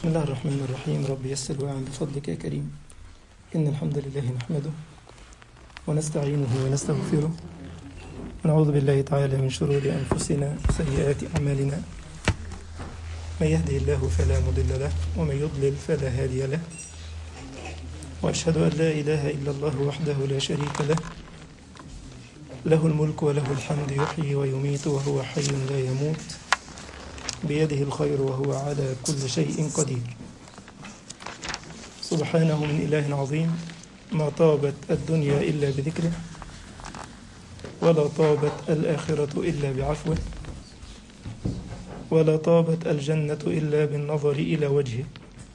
بسم الله الرحمن الرحيم. رب يسر وأعن بفضلك يا كريم. إن الحمد لله نحمده ونستعينه ونستغفره ونعوذ بالله تعالى من شرور أنفسنا وسيئات أعمالنا. من يهده الله فلا مضل له ومن يضلل فلا هادي له، وأشهد أن لا إله إلا الله وحده لا شريك له، له الملك وله الحمد، يحيي ويميت وهو حي لا يموت، بيده الخير وهو على كل شيء قدير. سبحانه من إله عظيم، ما طابت الدنيا إلا بذكره، ولا طابت الآخرة إلا بعفوه، ولا طابت الجنة إلا بالنظر إلى وجهه.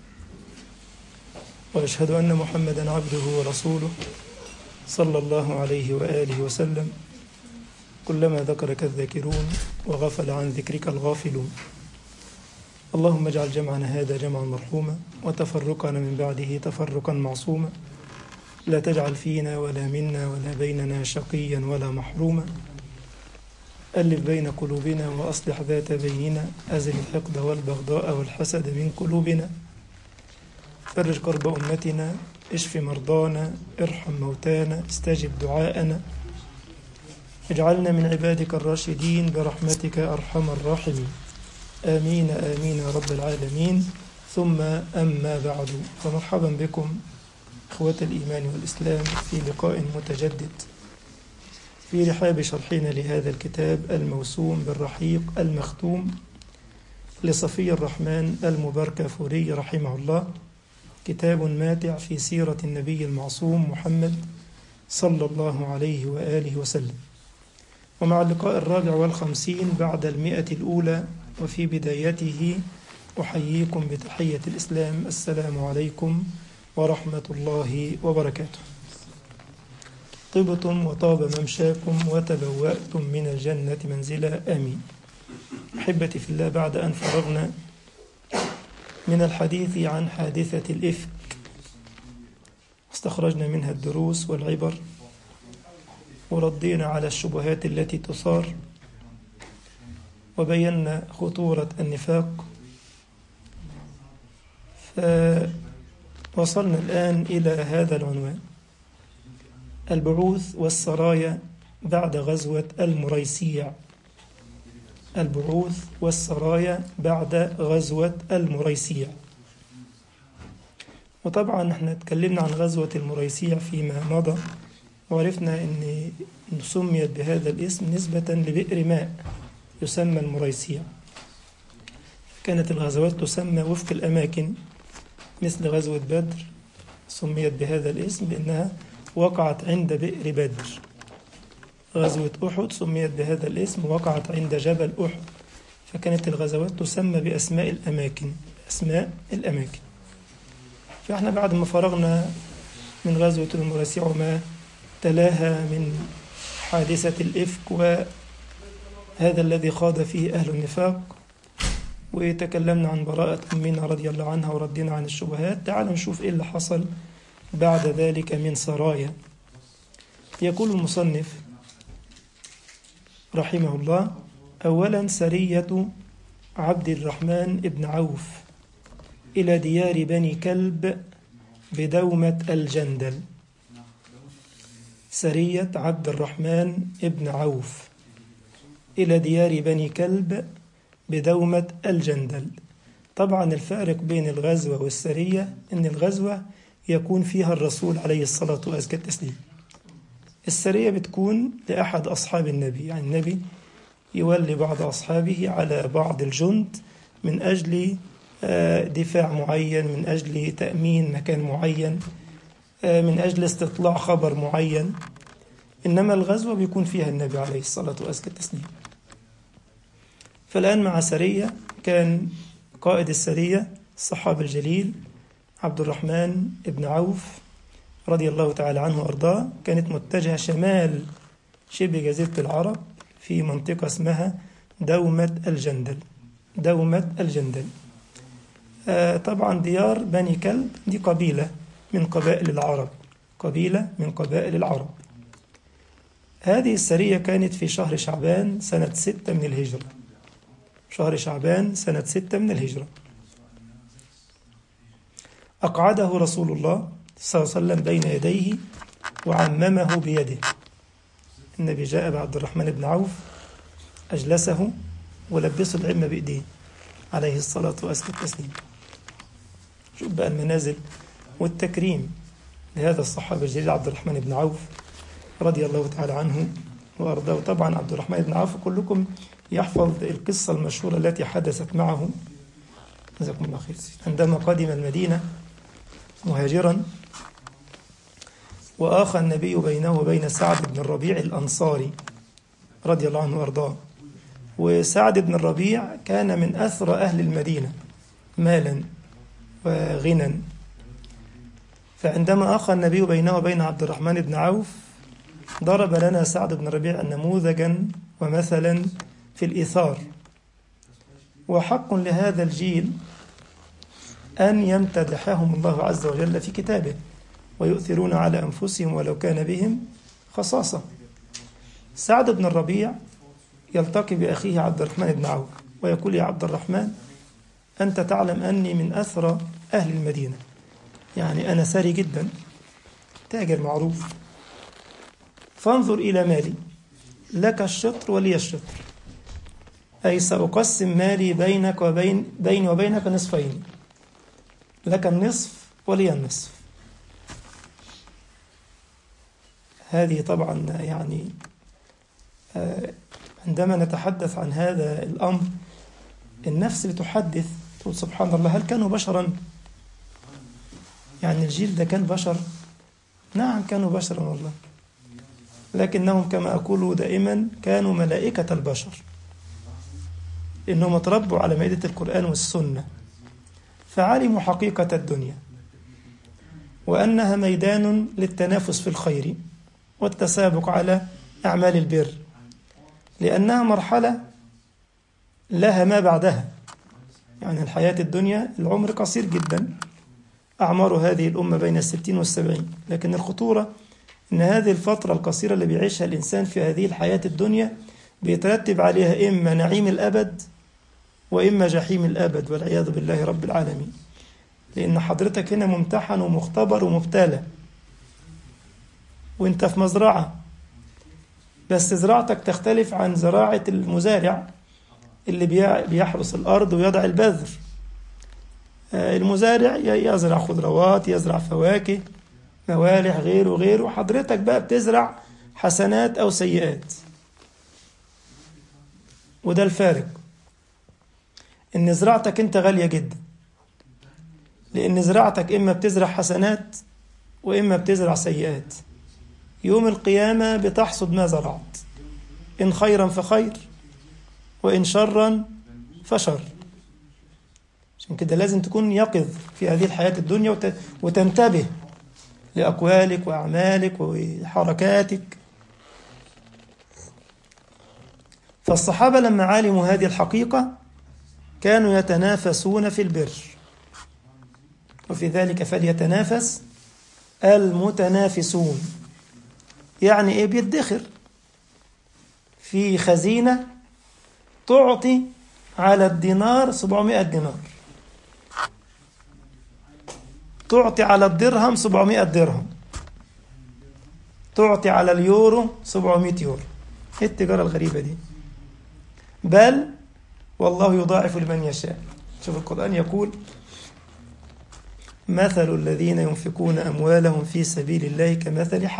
وأشهد أن محمدا عبده ورسوله صلى الله عليه وآله وسلم. كلما ذكرك الذاكرون وغفل عن ذكرك الغافلون. اللهم اجعل جمعنا هذا جمعا مرحوما، وتفرقنا من بعده تفرقا معصوما. لا تجعل فينا ولا منا ولا بيننا شقيا ولا محروما. ألف بين قلوبنا وأصلح ذات بيننا. أزل الحقد والبغضاء والحسد من قلوبنا. فرج كرب أمتنا، اشف مرضانا، ارحم موتانا، استجب دعاءنا. اجعلنا من عبادك الراشدين برحمتك أرحم الراحمين. آمين آمين يا رب العالمين. ثم أما بعد، فمرحبا بكم إخوة الإيمان والإسلام في لقاء متجدد في رحاب شرحنا لهذا الكتاب الموسوم بالرحيق المختوم لصفي الرحمن المباركافوري رحمه الله. كتاب ماتع في سيرة النبي المعصوم محمد صلى الله عليه وآله وسلم. ومع اللقاء 54 بعد 100 الأولى، وفي بدايته أحييكم بتحية الإسلام. السلام عليكم ورحمة الله وبركاته. طبتم وطاب ممشاكم وتبوأتم من الجنة منزلا، آمين. أحبتي في الله، بعد أن فرغنا من الحديث عن حادثة الإفك، استخرجنا منها الدروس والعبر، وردينا على الشبهات التي تثار، وبينا خطورة النفاق. فوصلنا الآن إلى هذا العنوان: البعوث والسرايا بعد غزوة المريسيع. البعوث والسرايا بعد غزوة المريسيع. وطبعا احنا اتكلمنا عن غزوة المريسيع فيما مضى، وعرفنا أن سميت بهذا الاسم نسبة لبئر ماء يسمى المريسيع. كانت الغزوات تسمى وفق الأماكن، مثل غزوة بدر سميت بهذا الاسم لأنها وقعت عند بئر بدر. غزوة أحد سميت بهذا الاسم، وقعت عند جبل أحد. فكانت الغزوات تسمى بأسماء الأماكن، أسماء الأماكن. فإحنا بعد ما فرغنا من غزوة المريسيع وما تلاها من حادثة الإفك وهذا الذي خاض فيه أهل النفاق، وتكلمنا عن براءة أمنا رضي الله عنها وردنا عن الشبهات، تعالوا نشوف إيه اللي حصل بعد ذلك من سرايا. يقول المصنف رحمه الله: أولا سرية عبد الرحمن ابن عوف إلى ديار بني كلب بدومة الجندل. سرية عبد الرحمن ابن عوف إلى ديار بني كلب بدومة الجندل. طبعا الفارق بين الغزوة والسرية أن الغزوة يكون فيها الرسول عليه الصلاة والسلام. السرية بتكون لأحد أصحاب النبي، يعني النبي يولي بعض أصحابه على بعض الجند من أجل دفاع معين، من أجل تأمين مكان معين، من أجل استطلاع خبر معين. إنما الغزوة بيكون فيها النبي عليه الصلاة والسلام. فالآن مع سرية، كان قائد السرية الصحابي الجليل عبد الرحمن ابن عوف رضي الله تعالى عنه وأرضاه. كانت متجهة شمال شبه جزيرة العرب في منطقة اسمها دومة الجندل. دومة الجندل. طبعا ديار بني كلب دي قبيلة من قبائل العرب، قبيلة من قبائل العرب. هذه السرية كانت في شهر شعبان سنة 6 من الهجرة. شهر شعبان سنة 6 من الهجرة. أقعده رسول الله صلى الله عليه وسلم بين يديه وعممه بيده. النبي جاء بعبد الرحمن بن عوف أجلسه ولبسه العمة بإيديه عليه الصلاة وأزكى التسليم. شوف بقى المنازل والتكريم لهذا الصحابي الجليل عبد الرحمن بن عوف رضي الله تعالى عنه وأرضاه. طبعا عبد الرحمن بن عوف كلكم يحفظ القصة المشهورة التي حدثت معه جزاكم الله خير عندما قدم المدينة مهاجرا، وآخى النبي بينه وبين سعد بن الربيع الأنصاري رضي الله عنه وأرضاه. وسعد بن الربيع كان من أثرى أهل المدينة مالا وغنى. فعندما آخى النبي بينه وبين عبد الرحمن بن عوف ضرب لنا سعد بن الربيع نموذجا ومثلا في الإيثار. وحق لهذا الجيل أن يمتدحهم الله عز وجل في كتابه، ويؤثرون على أنفسهم ولو كان بهم خصاصة. سعد بن الربيع يلتقي بأخيه عبد الرحمن بن عوف ويقول: يا عبد الرحمن، أنت تعلم أني من أثرى أهل المدينة، يعني أنا ثري جدا، تاجر معروف، فانظر إلى مالي، لك الشطر ولي الشطر، أي سأقسم مالي بيني وبينك نصفين، لك النصف ولي النصف. هذه طبعا يعني عندما نتحدث عن هذا الأمر النفس بتحدث، تقول سبحان الله، هل كانوا بشرا؟ يعني الجيل ده كان بشر؟ نعم كانوا بشرا والله، لكنهم كما أقول دائما كانوا ملائكة البشر، إنهم تربوا على مائدة القرآن والسنة، فعلموا حقيقة الدنيا وأنها ميدان للتنافس في الخير والتسابق على أعمال البر، لأنها مرحلة لها ما بعدها. يعني الحياة الدنيا العمر قصير جدا، أعمار هذه الأمة بين 60 و70، لكن الخطورة أن هذه الفترة القصيرة اللي بيعيشها الإنسان في هذه الحياة الدنيا بيترتب عليها إما نعيم الأبد وإما جحيم الأبد والعياذ بالله رب العالمين. لأن حضرتك هنا ممتحن ومختبر ومبتلى، وإنت في مزرعة، بس زراعتك تختلف عن زراعة المزارع اللي بيحرس الأرض ويضع البذر. المزارع يزرع خضروات، يزرع فواكه، موالح، غيره غيره، وحضرتك بقى بتزرع حسنات أو سيئات. وده الفارق، إن زراعتك أنت غالية جدا، لأن زراعتك إما بتزرع حسنات وإما بتزرع سيئات. يوم القيامة بتحصد ما زرعت، إن خيرا فخير وإن شرا فشر. عشان كده لازم تكون يقظ في هذه الحياة الدنيا وتنتبه لأقوالك وأعمالك وحركاتك. فالصحابة لما علموا هذه الحقيقة كانوا يتنافسون في البر، وفي ذلك فليتنافس المتنافسون. يعني إيه؟ بيدخر في خزينة تعطي على الدينار 700 دينار، تعطي على الدرهم 700 درهم، تعطي على اليورو 700 يورو. ايه التجارة الغريبة دي؟ بل والله يضاعف لمن يشاء. شوف القرآن يقول: مثل الذين ينفقون أموالهم في سبيل الله كمثل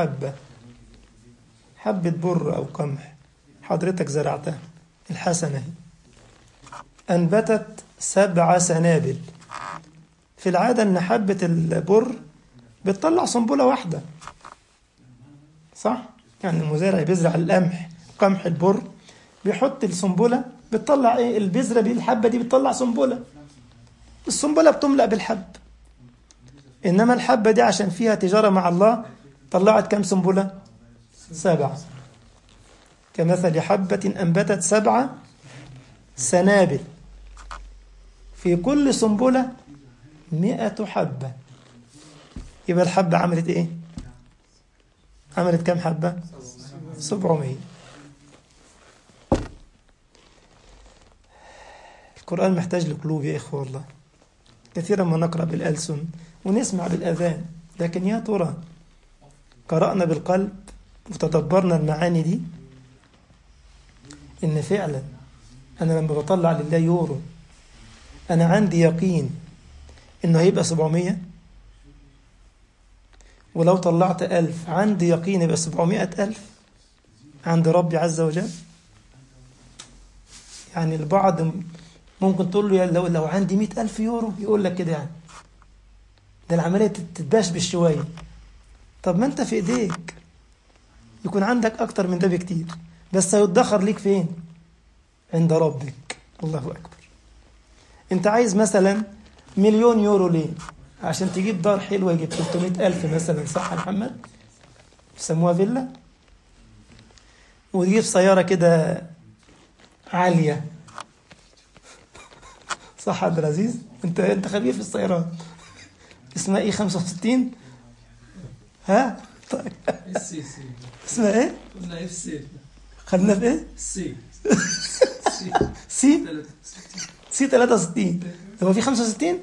حبة بر أو قمح حضرتك زرعتها، الحسنة أنبتت 7 سنابل. في العادة أن حبة البر بتطلع سنبلة واحدة، صح؟ يعني المزارع بيزرع القمح، قمح البر، بيحط السنبلة بتطلع إيه؟ البذرة دي، الحبة دي بتطلع سنبلة، السنبلة بتملأ بالحب. إنما الحبة دي عشان فيها تجارة مع الله طلعت كم سنبلة؟ 7. كمثل حبة أنبتت 7 سنابل في كل سنبلة 100 حبة. يبقى الحبة عملت إيه؟ عملت كم حبة؟ 700. القرآن محتاج لقلوب يا إخوة، والله كثيرا ما نقرأ بالألسن ونسمع بالأذان، لكن يا ترى قرأنا بالقلب وتدبرنا المعاني دي؟ إن فعلا أنا لما بطلع لله يورو أنا عندي يقين إنه هيبقى 700، ولو طلعت 1000 عندي يقين يبقى 700,000 عند ربي عز وجل. يعني البعض ممكن تقول له لو عندي 100,000 يورو يقول لك كده، يعني ده العملية تتباش بالشوية. طب ما أنت في إيديك يكون عندك أكتر من ده بكتير، بس هيتدخر ليك فين؟ عند ربك. الله أكبر. أنت عايز مثلا 1,000,000 يورو ليه؟ عشان تجيب دار حلوة يجيب 300,000 مثلا، صح يا محمد؟ يسموها فيلا. وتجيب سيارة كده عالية، صح عبد العزيز؟ انت خبير في السيارات. اسمها ايه 65؟ ها؟ طيب. اسمها ايه؟ قلنا اف سي. خدنا في ايه؟ سي. سي 63. هو في 65؟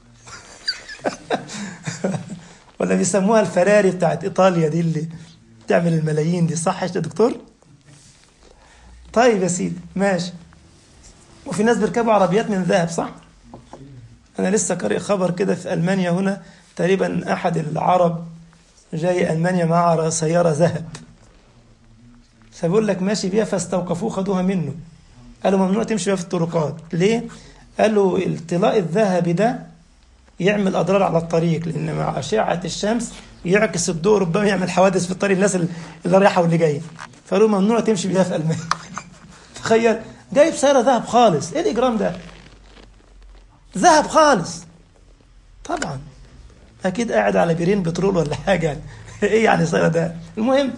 ولا بيسموها الفراري بتاعت ايطاليا دي اللي تعمل الملايين دي، صح يا دكتور؟ طيب يا سيدي ماشي. وفي ناس بيركبوا عربيات من ذهب، صح؟ أنا لسه قارئ خبر كده في ألمانيا هنا، تقريبا أحد العرب جاي ألمانيا مع سيارة ذهب، فبيقول لك ماشي بيها فاستوقفوه خدوها منه، قالوا ممنوع تمشي بيها في الطرقات. ليه؟ قالوا الطلاء الذهبي ده يعمل أضرار على الطريق، لأن مع أشعة الشمس يعكس الضوء، ربما يعمل حوادث في الطريق الناس اللي رايحة واللي جاية، فقالوا ممنوع تمشي بيها في ألمانيا. تخيل جايب سيارة ذهب خالص، ايه الإجرام ده؟ ذهب خالص طبعا، أكيد قاعد على بيرين بترول ولا حاجة يعني. ايه يعني سيارة ذهب؟ المهم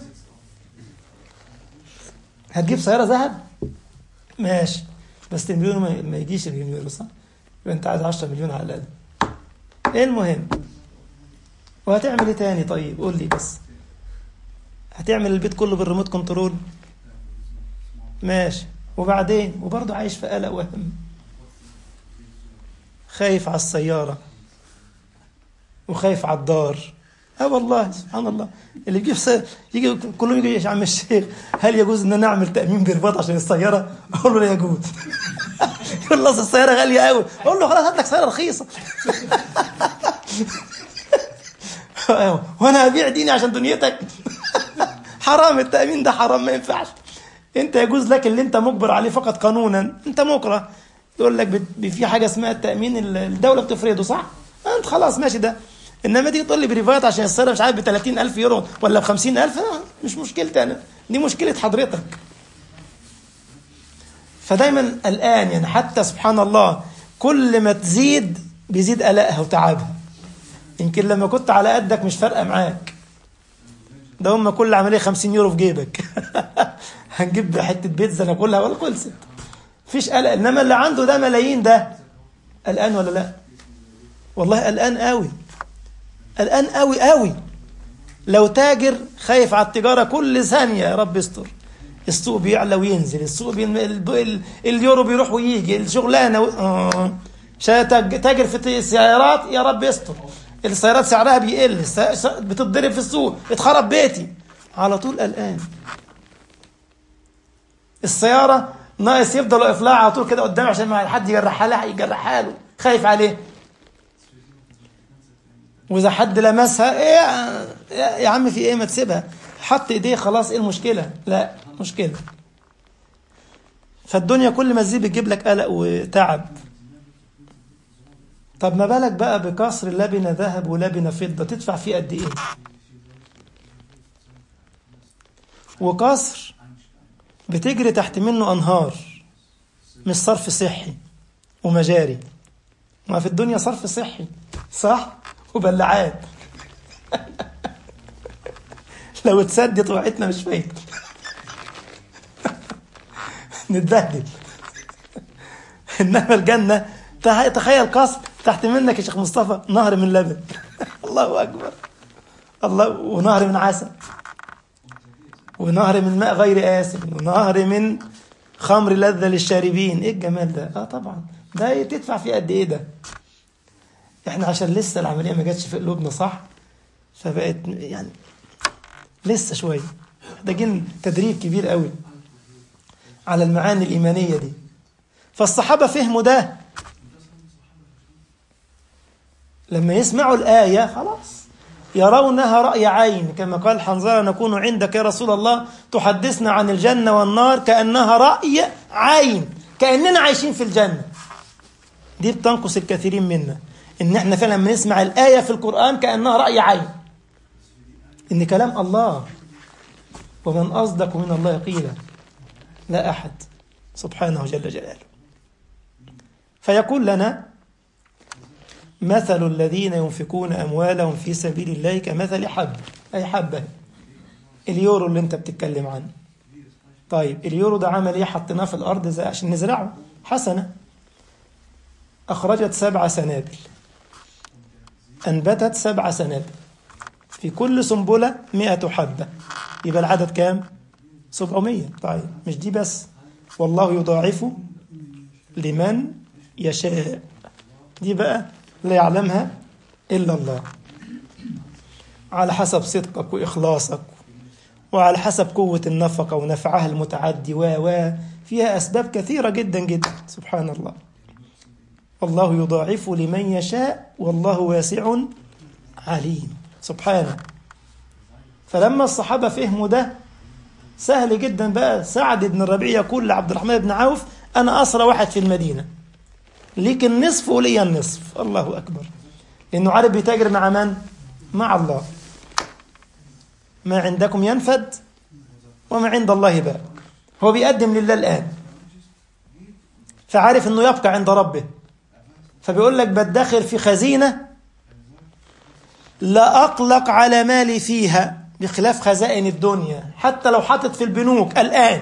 هتجيب سيارة ذهب ماشي، بس المليون ما يجيش المليون يورو، صح؟ يبقى أنت عايز 10 مليون على الأقل. ايه المهم، وهتعمل ايه تاني؟ طيب قول لي بس. هتعمل البيت كله بالريموت كنترول ماشي، وبعدين وبرضه عايش في قلق وهم، خايف على السيارة وخايف على الدار. والله سبحان الله، اللي بيجيب يجي كلهم يجي يا عم الشيخ هل يجوز ان انا اعمل تأمين برباط عشان السيارة؟ اقول له لا يجوز. يقول له السيارة غالية قوي، اقول له خلاص هات لك سيارة رخيصة. وانا ابيع ديني عشان دنيتك؟ حرام، التأمين ده حرام، ما ينفعش. انت يجوز لك اللي انت مجبر عليه فقط قانونا، انت مكره. يقول لك في حاجة اسمها التأمين الدولة بتفرضه، صح؟ انت خلاص ماشي ده. انما تيجي تقول لي بريفات عشان السيارة مش عارف ب 30,000 يورو ولا ب 50,000، مش مشكلتي انا، دي مشكلة حضرتك. فدايما الآن يعني حتى سبحان الله كل ما تزيد بيزيد قلقها وتعبها. يمكن لما كنت على قدك مش فارقة معاك، ده هم كل عملية 50 يورو في جيبك. هنجيب حتة بيتزا ناكلها ولا خلصت، مفيش قلق. انما اللي عنده ده ملايين ده قلقان ولا لا؟ والله قلقان قوي، قلقان قوي قوي. لو تاجر خايف على التجارة كل ثانية، يا رب يستر، السوق بيعلى وينزل، السوق اليورو بيروح ويجي، الشغلانة تاجر في السيارات، يا رب يستر، السيارات سعرها بيقل، بتتضرب في السوق، اتخرب بيتي، على طول قلقان. السيارة ناقص يفضل واقف لها على طول كده قدام عشان ما حد يجرحها له، خايف عليه. واذا حد لمسها ايه يا عم في ايه، ما تسيبها، حط ايديه خلاص، ايه المشكلة؟ لا مشكلة. فالدنيا كل ما تزيد بتجيب لك قلق وتعب. طب ما بالك بقى بقصر لبنة ذهب ولبنة فضة، تدفع فيه قد ايه؟ وقصر بتجري تحت منه أنهار، مش صرف صحي ومجاري. ما في الدنيا صرف صحي، صح؟ وبلعات. لو اتسدت وقعتنا مش فايدة. نتبهدل. إنما الجنة تخيل قصر تحت منك يا شيخ مصطفى نهر من لبن. الله أكبر. الله، ونهر من عسل، ونهر من ماء غير آسن، ونهر من خمر لذة للشاربين. ايه الجمال ده؟ طبعا ده تدفع فيه قد ايه ده؟ احنا عشان لسه العملية ما جاتش في قلوبنا صح، فبقت يعني لسه شوية محتاجين تدريب كبير قوي على المعاني الإيمانية دي. فالصحابة فهموا ده، لما يسمعوا الآية خلاص يرونها رأي عين، كما قال حنظلة نكون عندك يا رسول الله تحدثنا عن الجنة والنار كأنها رأي عين، كأننا عايشين في الجنة. دي بتنقص الكثيرين منا، إن احنا فعلا لما نسمع الآية في القرآن كأنها رأي عين، إن كلام الله، ومن أصدق من الله قيلا، لا أحد سبحانه جل جلاله. فيقول لنا مثل الذين ينفقون أموالهم في سبيل الله كمثل حبة، أي حبة اليورو اللي انت بتتكلم عنه. طيب اليورو ده عمل ايه؟ حطيناه في الأرض زي عشان نزرعه، حسنة، أخرجت 7 سنابل، أنبتت 7 سنابل، في كل سنبلة 100 حبة، يبقى العدد كام؟ 700. طيب مش دي بس، والله يضاعف لمن يشاء، دي بقى لا يعلمها إلا الله، على حسب صدقك وإخلاصك، وعلى حسب قوة النفقة ونفعها المتعدي، فيها أسباب كثيرة جدا جدا. سبحان الله، والله يضاعف لمن يشاء والله واسع عليم سبحانه. فلما الصحابة فهموا ده سهل جدا بقى. سعد بن الربيع يقول لعبد الرحمن بن عوف أنا أسرى واحد في المدينة، ليك النصف ولي النصف. الله أكبر، لأنه عارف بيتاجر مع من؟ مع الله. ما عندكم ينفد وما عند الله باق. هو بيقدم لله الآن، فعارف أنه يبقى عند ربه، فبيقول لك بدخر في خزينة لا أقلق على مالي فيها، بخلاف خزائن الدنيا. حتى لو حطت في البنوك الآن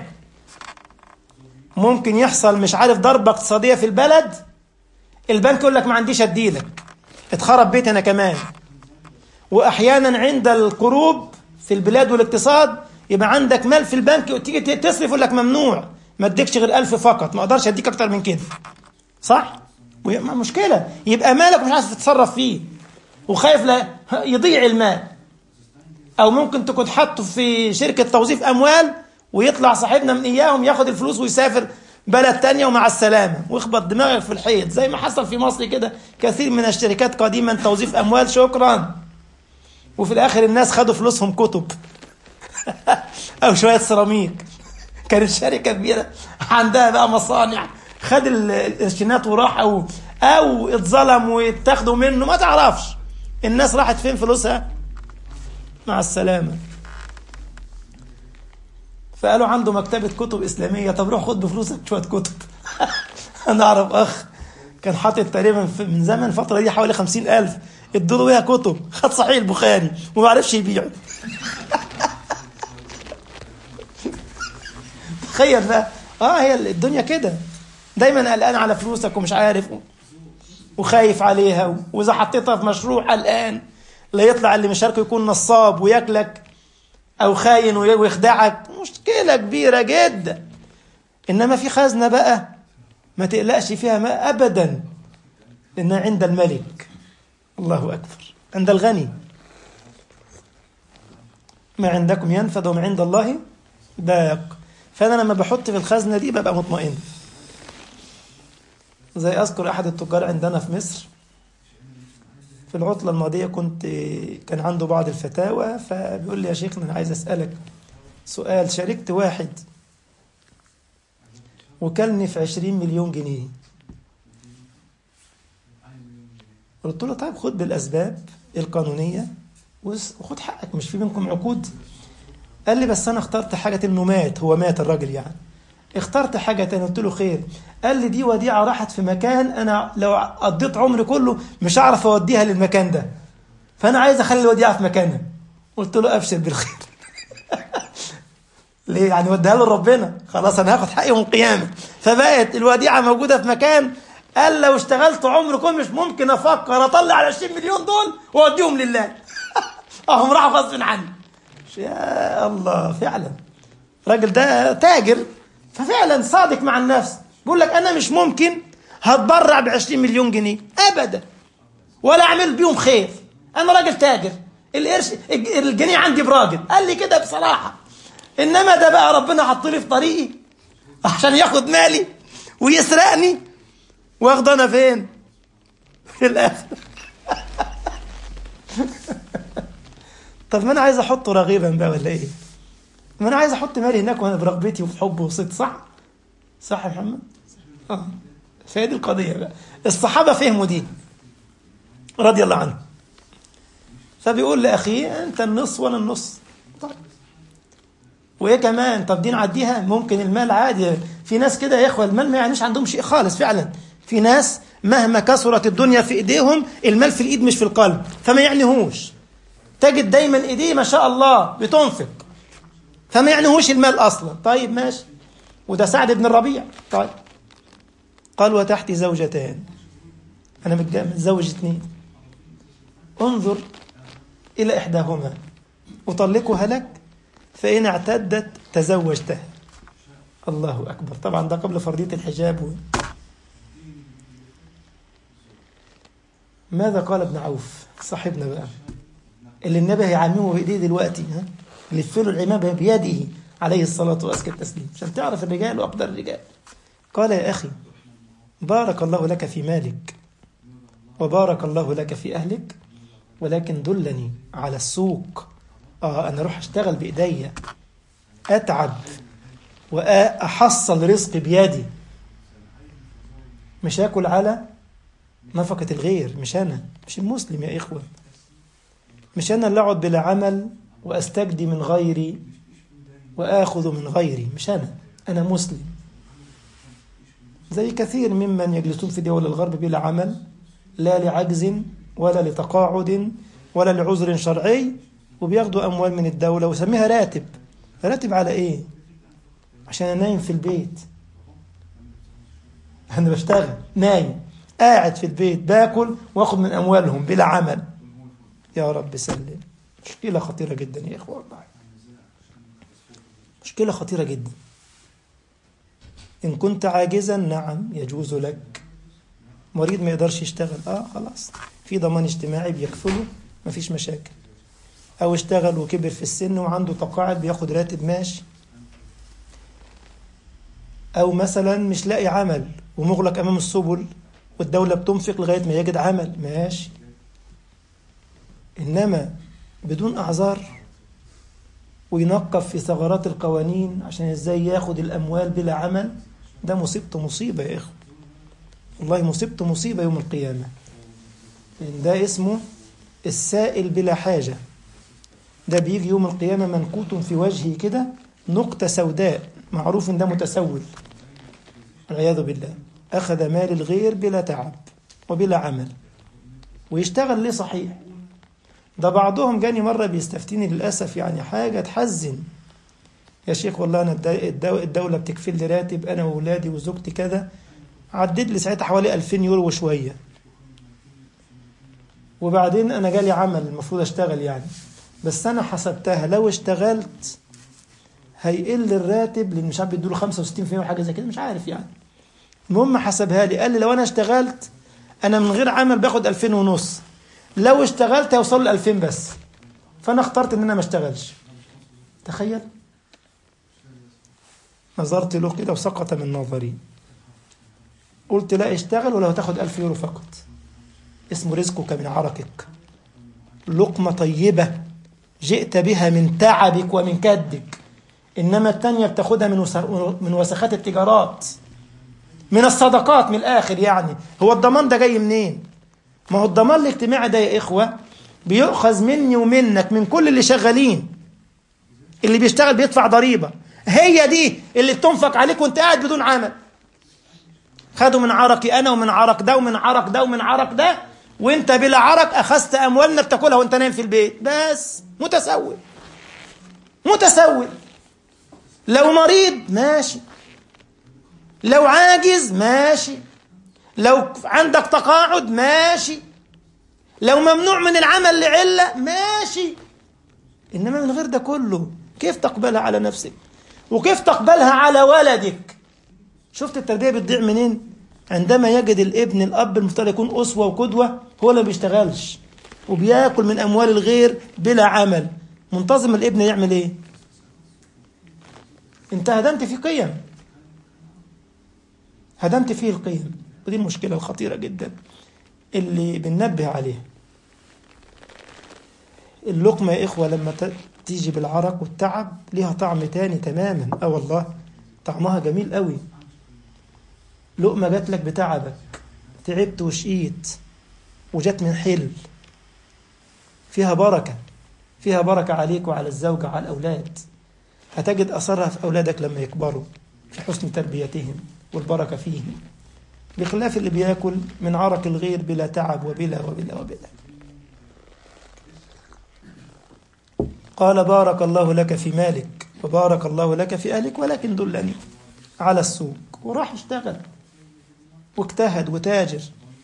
ممكن يحصل مش عارف ضربة اقتصادية في البلد، البنك يقول لك ما عنديش أديلك، اتخرب بيتنا كمان. وأحيانا عند القروب في البلاد والاقتصاد يبقى عندك مال في البنك وتيجي تصرف يقول لك ممنوع، ما اديكش غير 1000 فقط، ما اقدرش اديك اكتر من كده، صح؟ مشكلة، يبقى مالك مش عارف تتصرف فيه وخايف لا يضيع المال. او ممكن تكون حاطه في شركة توظيف اموال ويطلع صاحبنا من اياهم ياخد الفلوس ويسافر بلد تانية ومع السلامة ويخبط دماغك في الحيط، زي ما حصل في مصر كده كثير من الشركات قديما توظيف اموال، شكرا، وفي الاخر الناس خدوا فلوسهم كتب او شوية سيراميك. كانت شركة كبيرة عندها بقى مصانع، خد القرشينات وراح او اتظلم واتاخدوا منه، ما تعرفش الناس راحت فين فلوسها، مع السلامة. فقالوا عنده مكتبة كتب إسلامية، طب روح خد بفلوسك شوية كتب. أنا أعرف أخ كان حاطط تقريبا من زمن الفترة دي حوالي 50,000 ادوا بيها كتب، خد صحيح البخاري وما عرفش يبيعه. تخيل بقى، هي الدنيا كده، دايما قلقان على فلوسك ومش عارف وخايف عليها، وإذا حطيتها في مشروع الآن لا يطلع اللي مشاركه يكون نصاب وياكلك أو خاين ويخدعك، مشكلة كبيرة جدا. إنما في خزنة بقى ما تقلقش فيها ما أبدا، لأنها عند الملك. الله أكبر، عند الغني. ما عندكم ينفد وما عند الله باق. فأنا لما بحط في الخزنة دي ببقى مطمئن. زي أذكر أحد التجار عندنا في مصر في العطلة الماضية، كان عنده بعض الفتاوى، فبيقول لي يا شيخنا أنا عايز أسألك سؤال. شاركت واحد وكلني في 20 مليون جنيه. قلت له طيب خد بالأسباب القانونية وخد حقك، مش في بينكم عقود؟ قال لي بس أنا اخترت حاجة، إنه مات، هو مات الراجل يعني، اخترت حاجة تانية. قلت له خير. قال لي دي وديعة راحت في مكان أنا لو قضيت عمري كله مش هعرف أوديها للمكان ده، فأنا عايز أخلي الوديعة في مكانها. قلت له أبشر بالخير. ليه يعني؟ وديها له ربنا، خلاص أنا هاخد حقي يوم القيامة. فبقت الوديعة موجودة في مكان قال لو اشتغلت عمري كله مش ممكن أفكر أطلع ال 20 مليون دول وأوديهم لله. أهم راحوا غصب عني. يا الله، فعلا الراجل ده تاجر، ففعلا صادق مع النفس، بيقول لك أنا مش ممكن هتبرع ب20 مليون جنيه أبدا، ولا أعمل بيهم خير. أنا راجل تاجر، القرش الجنيه عندي براجل، قال لي كده بصراحة. إنما ده بقى ربنا حط لي في طريقي عشان ياخد مالي ويسرقني، واخد أنا فين؟ في الآخر. طب ما أنا عايز أحطه رغيبا بقى ولا إيه؟ ما أنا عايز أحط مالي هناك وأنا برغبتي وبحب وصدق، صح؟ صح يا محمد؟ فهي دي القضية بقى. الصحابة فهموا دي رضي الله عنهم. فبيقول لأخيه أنت النص وأنا النص. طيب وإيه كمان؟ طب دي نعديها؟ ممكن المال عادي. في ناس كده يا إخوة المال ما يعنيش عندهم شيء خالص فعلا. في ناس مهما كثرت الدنيا في إيديهم، المال في الإيد مش في القلب، فما يعنيهوش. تجد دايما إيديه ما شاء الله بتنفق، فما يعنيهوش المال أصلا. طيب ماشي. وده سعد بن الربيع. طيب قال وتحتي زوجتان، أنا متزوج 2، انظر إلى إحداهما أطلقها لك، فإن اعتدت تزوجتها. الله أكبر. طبعا ده قبل فرضية الحجاب. ماذا قال ابن عوف صاحبنا بقى اللي النبي هيعممه بإيديه دلوقتي؟ لف له العمامة بيده عليه الصلاة وأزكى التسليم عشان تعرف الرجال وأقدر الرجال. قال يا أخي بارك الله لك في مالك وبارك الله لك في أهلك، ولكن دلني على السوق. أنا أروح أشتغل بإيدي، أتعب وأحصل رزق بيدي، مش هاكل على نفقة الغير. مش أنا، مش المسلم يا إخوة، مش أنا اللي أقعد بلا عمل وأستجدي من غيري وآخذ من غيري. مش أنا مسلم زي كثير ممن يجلسون في دول الغرب بلا عمل، لا لعجز ولا لتقاعد ولا لعذر شرعي، وبياخدوا أموال من الدولة ويسميها راتب. راتب على إيه؟ عشان أنا نايم في البيت. أنا بشتغل نايم قاعد في البيت باكل واخد من أموالهم بلا عمل. يا رب سلم. مشكلة خطيرة جدا يا إخوة، والله مشكلة خطيرة جدا. إن كنت عاجزا نعم يجوز لك. مريض ما يقدرش يشتغل، خلاص في ضمان اجتماعي بيكفله، مفيش مشاكل. أو اشتغل وكبر في السن وعنده تقاعد بياخد راتب، ماشي. أو مثلا مش لاقي عمل ومغلق أمام السبل والدولة بتنفق لغاية ما يجد عمل، ماشي. إنما بدون أعذار وينقف في ثغرات القوانين عشان إزاي ياخد الأموال بلا عمل، ده مصيبة يا إخوة، والله مصيبة يوم القيامة. ده اسمه السائل بلا حاجة. ده بيجي يوم القيامة منكوت في وجهه كده نقطة سوداء، معروف إن ده متسول والعياذ بالله. أخذ مال الغير بلا تعب وبلا عمل، ويشتغل ليه صحيح. ده بعضهم جاني مرة بيستفتيني للأسف، يعني حاجة تحزن. يا شيخ والله أنا الدولة بتكفل لي راتب أنا وأولادي وزوجتي كذا، عدد لي ساعتها حوالي 2000 يورو وشوية، وبعدين أنا جالي عمل المفروض أشتغل يعني، بس أنا حسبتها لو اشتغلت هيقل الراتب، لأن مش عارف بيدوله 65% وحاجة زي كده، مش عارف يعني. المهم حسبها لي، قال لي لو أنا اشتغلت أنا من غير عمل باخد 2500، لو اشتغلت هيوصل ل 2000 بس. فأنا اخترت إن أنا ما اشتغلش. تخيل. نظرت له كده وسقط من نظري، قلت لا اشتغل ولو هتاخد 1000 يورو فقط، اسمه رزقك من عرقك، لقمة طيبة جئت بها من تعبك ومن كدك. إنما التانية بتاخدها من وسخات التجارات، من الصدقات، من الآخر. يعني هو الضمان ده جاي منين؟ ما هو الضمان الاجتماعي ده يا إخوة بيؤخذ مني ومنك، من كل اللي شغالين. اللي بيشتغل بيدفع ضريبة، هي دي اللي بتنفق عليك وانت قاعد بدون عمل. خدوا من عرقي أنا ومن عرق ده ومن عرق ده ومن عرق ده، وانت بلا عرق أخذت أموالنا بتاكلها وانت نايم في البيت. بس متسول. لو مريض ماشي، لو عاجز ماشي، لو عندك تقاعد ماشي، لو ممنوع من العمل لعلة ماشي. إنما من غير ده كله كيف تقبلها على نفسك وكيف تقبلها على ولدك؟ شفت التربية بتضيع منين؟ عندما يجد الابن الأب المفترض يكون أسوة وقدوة هو اللي ما بيشتغلش وبياكل من أموال الغير بلا عمل، منتظم الابن يعمل إيه؟ أنت هدمت فيه قيم، هدمت فيه القيم، ودي المشكلة الخطيرة جدا اللي بننبه عليها. اللقمة يا إخوة لما تيجي بالعرق والتعب ليها طعم تاني تماما. والله طعمها جميل قوي. لقمة جات لك بتعبك، تعبت وشقيت وجات من حل، فيها بركة، فيها بركة عليك وعلى الزوجة وعلى الأولاد، هتجد أثرها في أولادك لما يكبروا في حسن تربيتهم والبركة فيهم، بخلاف اللي بياكل من عرق الغير بلا تعب وبلا وبلا وبلا. قال بارك الله لك في مالك وبارك الله لك في أهلك ولكن دلني على السوق. وراح اشتغل واجتهد وتاجر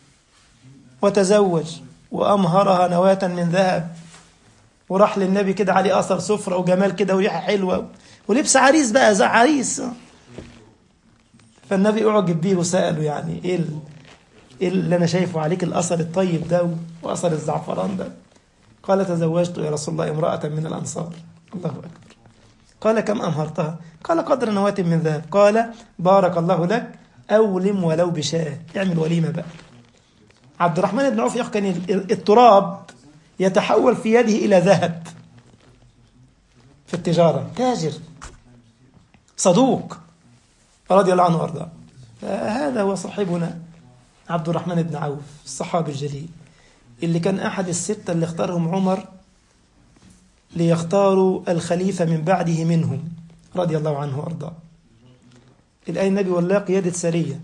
وتزوج وأمهرها نواة من ذهب، وراح للنبي كده عليه أثر سفرة وجمال كده وريحة حلوة ولبس عريس بقى زي عريس. فالنبي أعجب بيه وسأله يعني إيه اللي أنا شايفه عليك الأثر الطيب ده وأثر الزعفران ده؟ قال تزوجت يا رسول الله امرأة من الأنصار. الله أكبر. قال كم أمهرتها؟ قال قدر نواة من ذهب. قال بارك الله لك، أولم ولو بشاة، اعمل وليمة بقى. عبد الرحمن بن عوف كان التراب يتحول في يده إلى ذهب في التجارة، تاجر صدوق رضي الله عنه وارضاه. هذا هو صاحبنا عبد الرحمن بن عوف الصحابي الجليل اللي كان أحد الستة اللي اختارهم عمر ليختاروا الخليفة من بعده منهم رضي الله عنه وارضاه. الآن النبي والله قيادة سرية،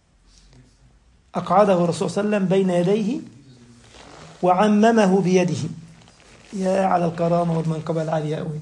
أقعده الرسول صلى الله عليه وسلم بين يديه وعممه بيده. يا على الكرامة والمنقبة العالية أوي.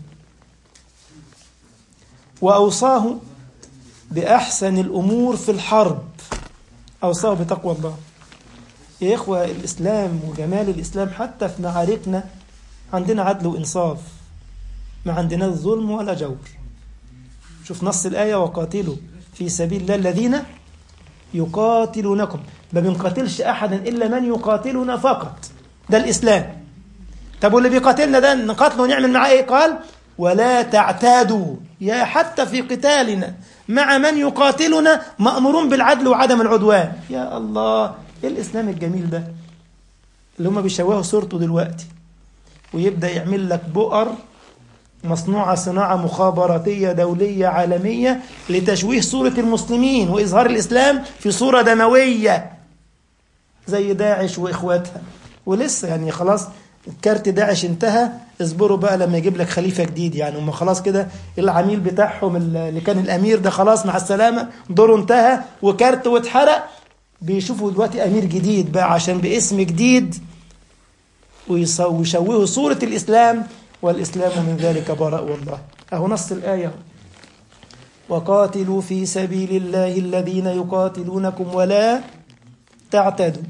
وأوصاه بأحسن الأمور في الحرب، أوصاه بتقوى الله. يا إخوة الإسلام وجمال الإسلام حتى في معاركنا عندنا عدل وإنصاف، ما عندنا ظلم ولا جور. شوف نص الآية وقاتلوا في سبيل الله الذين يقاتلونكم، ما بنقاتلش أحدا إلا من يقاتلنا فقط، ده الإسلام. طب واللي بيقاتلنا ده نقاتله ونعمل معاه إيه؟ قال ولا تعتادوا، يا حتى في قتالنا مع من يقاتلنا مأمورون بالعدل وعدم العدوان. يا الله إيه الإسلام الجميل ده اللي هم بيشوهوا صورته دلوقتي، ويبدأ يعمل لك بؤر مصنوعة صناعة مخابراتية دولية عالمية لتشويه صورة المسلمين وإظهار الإسلام في صورة دموية زي داعش وإخواتها. ولسه يعني خلاص كارت داعش انتهى، اصبروا بقى لما يجيب لك خليفة جديد. يعني هم خلاص كده العميل بتاعهم اللي كان الأمير ده خلاص مع السلامة، دوره انتهى وكارت واتحرق. بيشوفوا دلوقتي أمير جديد بقى عشان باسم جديد ويشوهوا صورة الإسلام، والإسلام من ذلك براء. والله أهو نص الآية وقاتلوا في سبيل الله الذين يقاتلونكم ولا تعتدوا.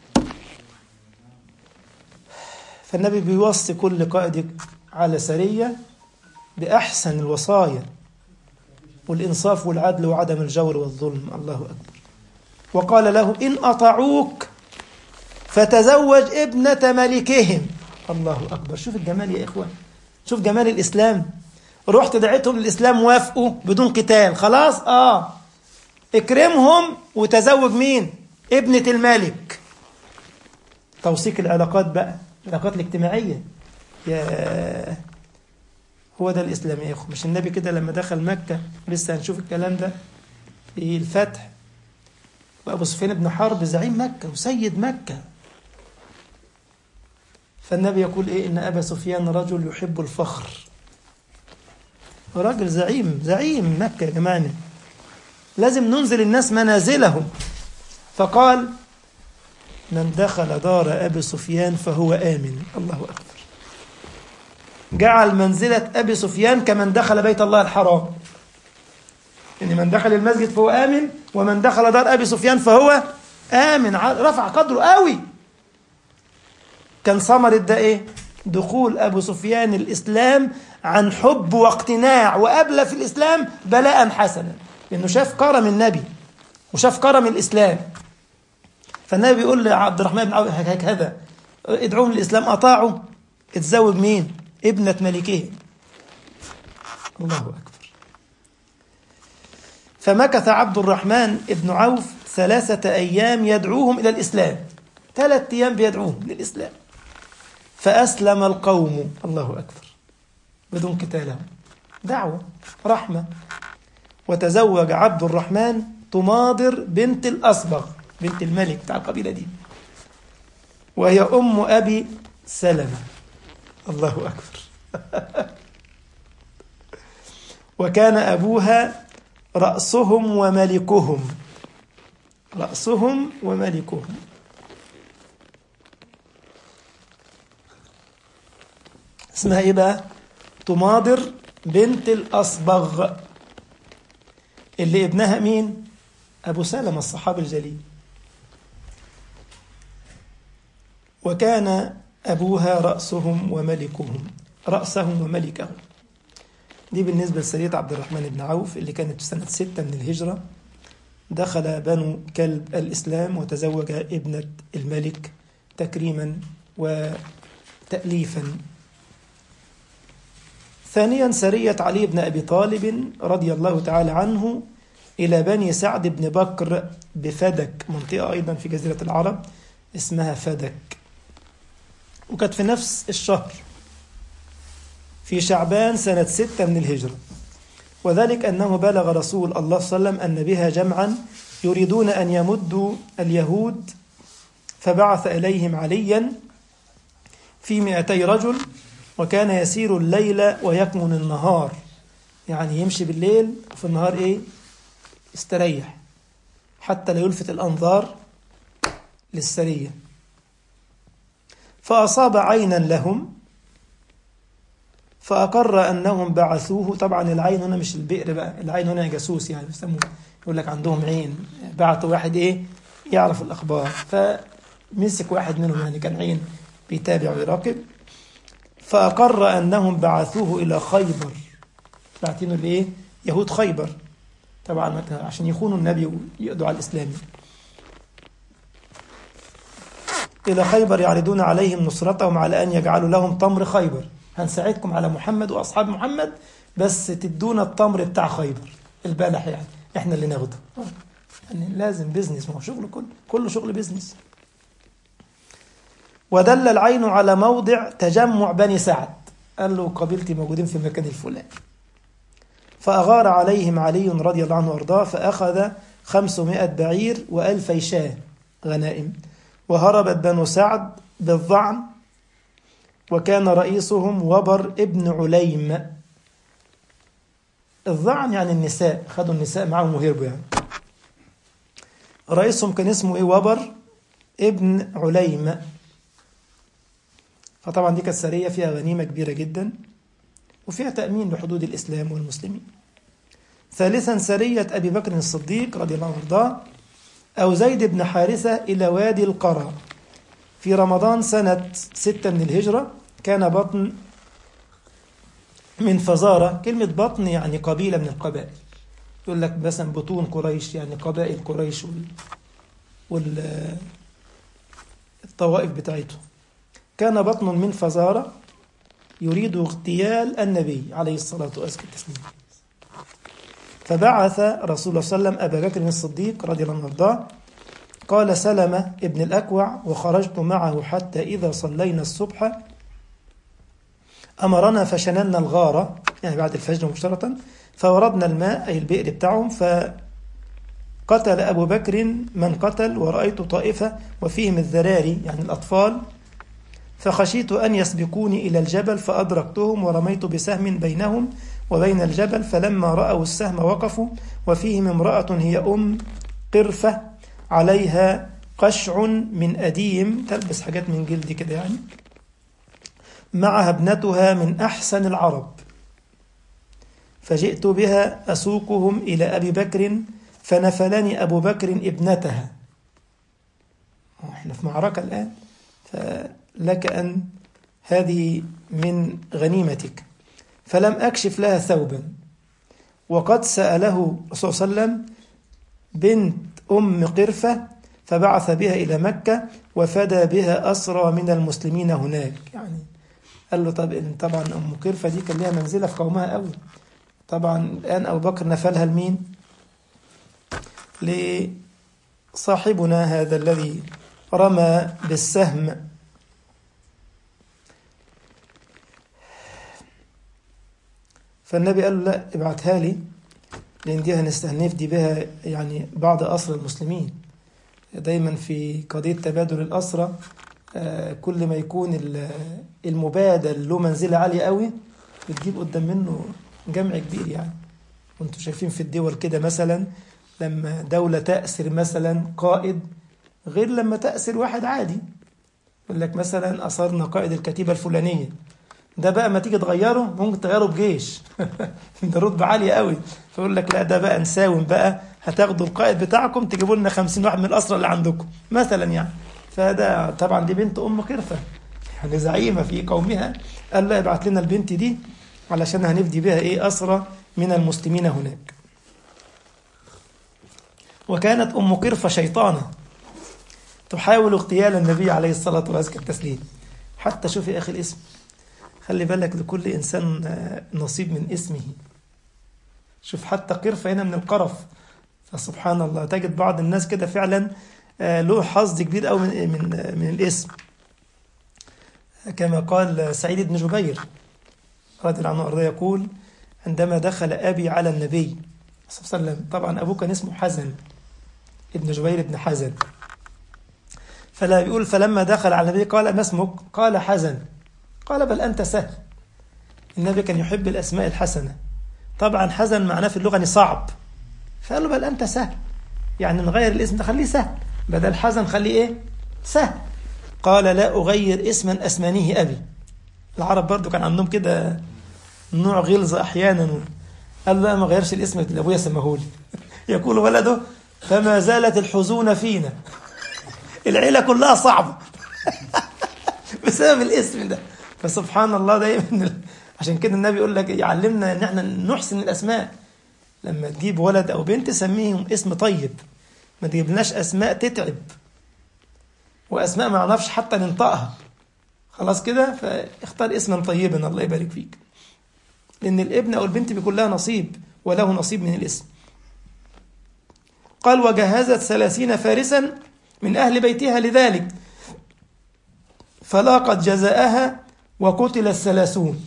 فالنبي بيوصي كل قائد على سرية بأحسن الوصايا والإنصاف والعدل وعدم الجور والظلم. الله أكبر. وقال له إن أطاعوك فتزوج ابنة ملكهم. الله أكبر. شوف الجمال يا إخوة، شوف جمال الإسلام. رحت دعيتهم للإسلام وافقوا بدون قتال، خلاص اكرمهم وتزوج مين؟ ابنة الملك. توثيق العلاقات بقى، العلاقات الاجتماعية. يا هو ده الإسلام يا إخوة. مش النبي كده لما دخل مكة، لسه هنشوف الكلام ده في الفتح، وأبو سفيان بن حرب زعيم مكة وسيد مكة، فالنبي يقول إيه؟ إن أبا سفيان رجل يحب الفخر، راجل زعيم مكة يا جماعة، لازم ننزل الناس منازلهم. فقال من دخل دار أبي سفيان فهو آمن. الله أكبر. جعل منزلة أبي سفيان كمن دخل بيت الله الحرام، يعني من دخل المسجد فهو آمن، ومن دخل دار أبي سفيان فهو آمن. رفع قدره قوي. كان ثمرة ده إيه؟ دخول أبو سفيان الإسلام عن حب واقتناع، وأبلى في الإسلام بلاء حسنا، لأنه شاف كرم النبي وشاف كرم الإسلام فالنبي بيقول لعبد الرحمن بن عوف هكذا ادعوهم للإسلام، أطاعوا، اتزوج مين؟ ابنة ملكهم. الله أكبر. فمكث عبد الرحمن بن عوف 3 أيام يدعوهم إلى الإسلام، 3 أيام بيدعوهم للإسلام، فأسلم القوم. الله أكبر. بدون قتالهم، دعوة رحمة. وتزوج عبد الرحمن طماضر بنت الأصبغ، بنت الملك بتاع القبيلة دي، وهي أم أبي سلمة. الله أكبر. وكان أبوها رأسهم وملكهم، رأسهم وملكهم. اسمها إيه بقى؟ طماضر بنت الأصبغ، اللي ابنها مين؟ أبو سلمة الصحابي الجليل. وكان أبوها رأسهم وملكهم، رأسهم وملكهم. دي بالنسبة لسرية عبد الرحمن بن عوف اللي كانت في سنة 6 من الهجرة. دخل بنو كلب الإسلام وتزوج ابنة الملك تكريما وتأليفا. ثانيا سرية علي بن أبي طالب رضي الله تعالى عنه إلى بني سعد بن بكر بفدك، منطقة أيضا في جزيرة العرب اسمها فدك، وكانت في نفس الشهر في شعبان سنة 6 من الهجرة. وذلك أنه بلغ رسول الله صلى الله عليه وسلم أن بها جمعا يريدون أن يمدوا اليهود، فبعث إليهم عليا في 200 رجل، وكان يسير الليل ويكمن النهار، يعني يمشي بالليل وفي النهار إيه؟ استريح حتى لا يلفت الأنظار للسرية. فأصاب عينا لهم فأقر أنهم بعثوه. طبعا العين هنا مش البئر بقى، العين هنا جاسوس يعني بيسموه، يقول لك عندهم عين، بعتوا واحد إيه يعرف الأخبار، فمسك واحد منهم يعني كان عين بيتابع ويراقب. فأقر أنهم بعثوه إلى خيبر، بعتينه لإيه؟ يهود خيبر طبعا عشان يخونوا النبي ويقضوا على الإسلام. إلى خيبر يعرضون عليهم نصرتهم على أن يجعلوا لهم تمر خيبر، هنساعدكم على محمد وأصحاب محمد بس تدونا التمر بتاع خيبر، البلح يعني إحنا اللي ناخده. يعني لازم بيزنس، ما هو شغل كله شغل بيزنس. ودل العين على موضع تجمع بني سعد، قال له قبيلتي موجودين في المكان الفلاني. فأغار عليهم علي رضي الله عنه وارضاه، فأخذ 500 بعير و1000 شاة غنائم، وهربت بنو سعد بالظعن، وكان رئيسهم وبر ابن عليم. الظعن يعني النساء، خدوا النساء معهم وهربوا يعني. رئيسهم كان اسمه وبر ابن عليم. فطبعا دي كانت سرية فيها غنيمة كبيرة جدا، وفيها تأمين لحدود الإسلام والمسلمين. ثالثا سرية أبي بكر الصديق رضي الله عنه وارضاه أو زيد بن حارثة إلى وادي القرى في رمضان سنة 6 من الهجرة. كان بطن من فزارة، كلمة بطن يعني قبيلة من القبائل، يقول لك مثلا بطون قريش يعني قبائل قريش والطوائف بتاعته. كان بطن من فزارة يريد اغتيال النبي عليه الصلاة والسلام، فبعث رسول الله صلى الله عليه وسلم أبا بكر الصديق رضي الله عنه وارضاه. قال سلمة ابن الأكوع: وخرجت معه حتى إذا صلينا الصبح أمرنا فشننا الغارة، يعني بعد الفجر مباشرة، فوردنا الماء أي البئر بتاعهم، فقتل أبو بكر من قتل، ورأيت طائفة وفيهم الذراري يعني الأطفال، فخشيت أن يسبقوني إلى الجبل فأدركتهم ورميت بسهم بينهم وبين الجبل، فلما رأوا السهم وقفوا، وفيهم امرأة هي أم قرفة عليها قشع من أديم، تلبس حاجات من جلد كده يعني، معها ابنتها من أحسن العرب، فجئت بها أسوقهم إلى أبي بكر فنفلني أبو بكر ابنتها. احنا في معركة الآن، فلك أن هذه من غنيمتك، فلم أكشف لها ثوبا، وقد سأله صلى الله عليه وسلم بنت أم قرفة فبعث بها إلى مكة وفدى بها أسرى من المسلمين هناك. يعني قال له طبعا أم قرفة دي كان لها منزلة في قومها قوي. طبعا الآن أبو بكر نفلها لمين؟ لصاحبنا هذا الذي رمى بالسهم. فالنبي قال له لا، ابعتها لي، لأن دي هنستهنفدي بها يعني بعض أسرى المسلمين. دايما في قضية تبادل الأسرى كل ما يكون المبادل له منزلة عالية قوي بتجيب قدام منه جمع كبير يعني. وانتم شايفين في الدول كده مثلا لما دولة تأسر مثلا قائد غير لما تأسر واحد عادي. يقول لك مثلا أسرنا قائد الكتيبة الفلانية، ده بقى ما تيجي تغيره ممكن تغيره بجيش ده رتبة عالية قوي. فيقول لك لا، ده بقى نساوم بقى، هتاخدوا القائد بتاعكم تجيبوا لنا 50 واحد من الأسرى اللي عندكم مثلا يعني. فده طبعا دي بنت أم قرفة يعني زعيمة في قومها. قال لا، ابعت لنا البنت دي علشان هنفدي بها أسرى من المسلمين هناك. وكانت أم قرفة شيطانة تحاول اغتيال النبي عليه الصلاة والسلام. حتى شوف يا أخي الاسم، خلي بالك لكل إنسان نصيب من اسمه. شوف حتى قرفة هنا من القرف. فسبحان الله تجد بعض الناس كده فعلا له حظ كبير أو من الاسم. كما قال سعيد بن جبير رضي الله عنه وارضاه يقول: عندما دخل أبي على النبي صلى الله عليه وسلم، طبعا أبوه كان اسمه حزن ابن جبير بن حزن، فلا يقول فلما دخل على النبي قال: ما اسمك؟ قال: حزن. قال: بل أنت سهل. النبي كان يحب الأسماء الحسنة. طبعا حزن معناه في اللغة صعب، فقال له: بل أنت سهل، يعني نغير الاسم ده خليه سهل، بدل حزن خليه سهل. قال: لا أغير اسما أسمانيه أبي. العرب برضو كان عندهم كده نوع غلظة أحيانا. قال: لا، ما غيرش الاسم اللي أبويا سماهولي. يقول ولده: فما زالت الحزون فينا، العيلة كلها صعبة بسبب الاسم ده. فسبحان الله دايما عشان كده النبي يقول لك يعلمنا ان احنا نحسن الاسماء. لما تجيب ولد او بنت سميهم اسم طيب، ما تجيبلناش اسماء تتعب واسماء ما نعرفش حتى ننطقها. خلاص كده، فاختار اسما طيبا الله يبارك فيك، لان الابن او البنت بيكون لها نصيب وله نصيب من الاسم. قال: وجهزت 30 فارسا من أهل بيتها لذلك، فلاقت جزاءها وقتل 30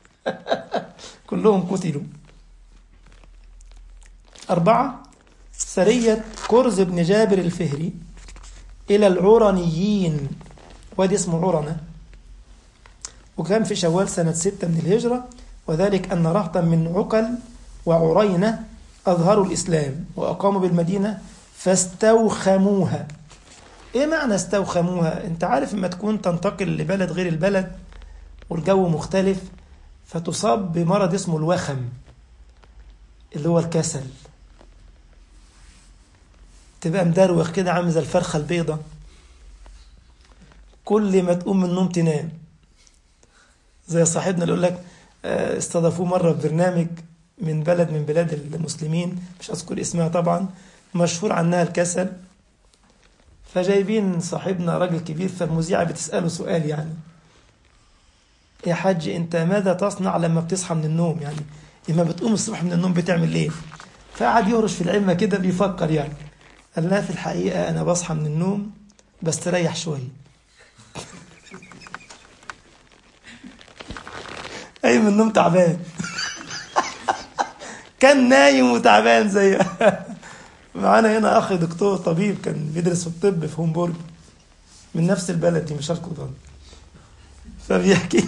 كلهم قتلوا. 4 سرية كرز بن جابر الفهري إلى العرنيين، وادي اسمه عرنة، وكان في شوال سنة 6 من الهجرة، وذلك أن رهطا من عقل وعرينة أظهروا الإسلام وأقاموا بالمدينة فاستوخموها. إيه معنى استوخموها؟ أنت عارف لما تكون تنتقل لبلد غير البلد والجو مختلف فتصاب بمرض اسمه الوخم اللي هو الكسل، تبقى مدروخ كده عامل زي الفرخة البيضة، كل ما تقوم من النوم تنام. زي صاحبنا اللي يقول لك استضافوه مرة في برنامج من بلد من بلاد المسلمين، مش أذكر اسمها طبعا، مشهور عنها الكسل. فجايبين صاحبنا راجل كبير، فالمذيعة بتسأله سؤال يعني: يا حاج أنت ماذا تصنع لما بتصحى من النوم؟ يعني لما بتقوم الصبح من النوم بتعمل إيه؟ فقعد يهرش في العلمة كده بيفكر يعني. قال: لا، في الحقيقة أنا بصحى من النوم بستريح شوية. أي من النوم تعبان كان نايم وتعبان زي معانا هنا أخي دكتور طبيب كان بيدرس في الطب في هومبورج من نفس البلد دي، مش هذكر البلد، فبيحكي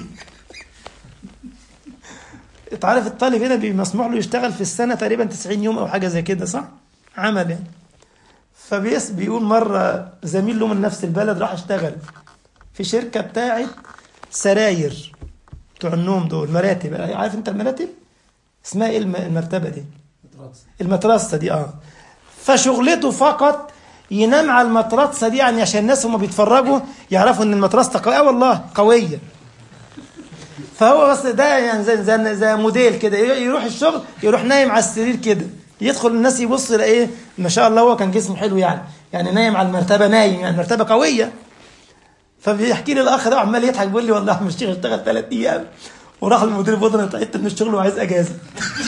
تعرف الطالب هنا بيسمح له يشتغل في السنة تقريبا 90 يوم أو حاجة زي كده، صح؟ عمل يعني. بيقول مرة زميل له من نفس البلد راح اشتغل في شركة بتاعت سراير بتوع النوم دول، مراتب. عارف انت المراتب؟ اسمها ايه المرتبة دي؟ المترصة دي. فشغلته فقط ينام على المترصة دي، يعني عشان الناس هم بيتفرجوا يعرفوا ان المترصة قوية. والله قوية. فهو بس ده يعني زي موديل كده، يروح الشغل يروح نايم على السرير كده، يدخل الناس يبص يلاقيه ما شاء الله هو كان جسمه حلو يعني يعني نايم على المرتبة، نايم يعني المرتبة قوية. فبيحكي لي الأخ ده عمال يضحك، بيقول لي والله يا عم الشيخ اشتغل 3 أيام وراح المدير بيقول أنا تعبت من الشغل وعايز أجازة.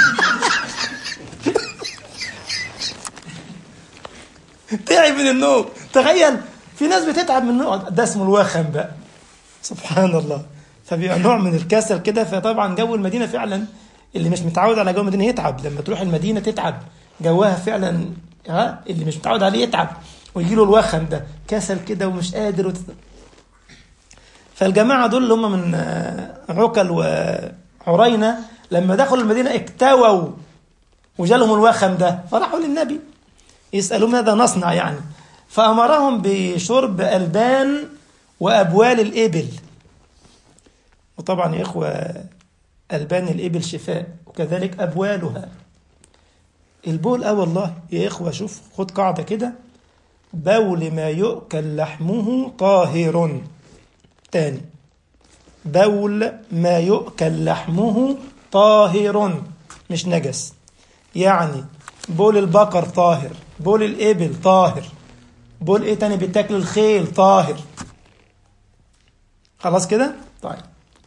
تعب من النوم. تخيل في ناس بتتعب من النوم، ده اسمه الوخم بقى. سبحان الله. فبيبقى نوع من الكسل كده. فطبعا جو المدينة فعلا اللي مش متعود على جو المدينة يتعب. لما تروح المدينة تتعب، جوها فعلا اللي مش متعود عليه يتعب ويجي له الوخم ده، كسل كده ومش قادر فالجماعة دول اللي هم من عكل وحرينة لما دخلوا المدينة اكتووا وجالهم الوخم ده، فراحوا للنبي يسألوا ماذا نصنع يعني. فأمرهم بشرب ألبان وأبوال الإبل. وطبعا يا إخوة ألبان الإبل شفاء، وكذلك أبوالها. البول والله يا إخوة، شوف خد قاعدة كده: بول ما يؤكل لحمه طاهر. تاني: بول ما يؤكل لحمه طاهر، مش نجس. يعني بول البقر طاهر، بول الإبل طاهر، بول إيه تاني بتاكل الخيل طاهر. خلاص كده؟ طيب.